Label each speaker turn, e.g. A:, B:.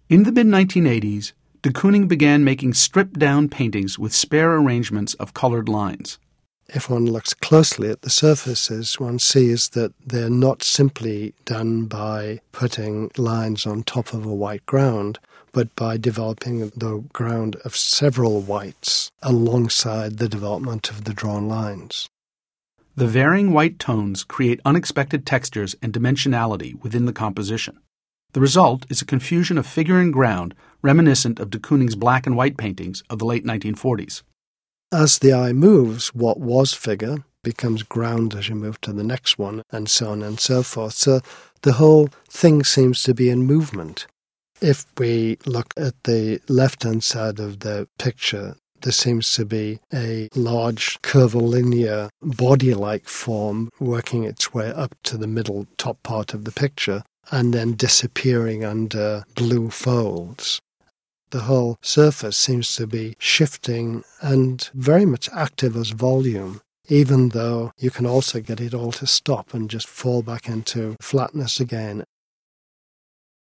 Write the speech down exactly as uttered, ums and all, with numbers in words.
A: In the mid nineteen eighties, de Kooning began making stripped-down paintings with spare arrangements of colored lines.
B: If one looks closely at the surfaces, one sees that they're not simply done by putting lines on top of a white ground, but by developing the ground of several whites alongside the development of the drawn lines.
A: The varying white tones create unexpected textures and dimensionality within the composition. The result is a confusion of figure and ground reminiscent of de Kooning's black and white paintings of the late nineteen forties.
B: As the eye moves, what was figure becomes ground as you move to the next one, and so on and so forth. So the whole thing seems to be in movement. If we look at the left-hand side of the picture, there seems to be a large curvilinear body-like form working its way up to the middle top part of the picture and then disappearing under blue folds. The whole surface seems to be shifting and very much active as volume, even though you can also get it all to stop and just fall back into flatness again.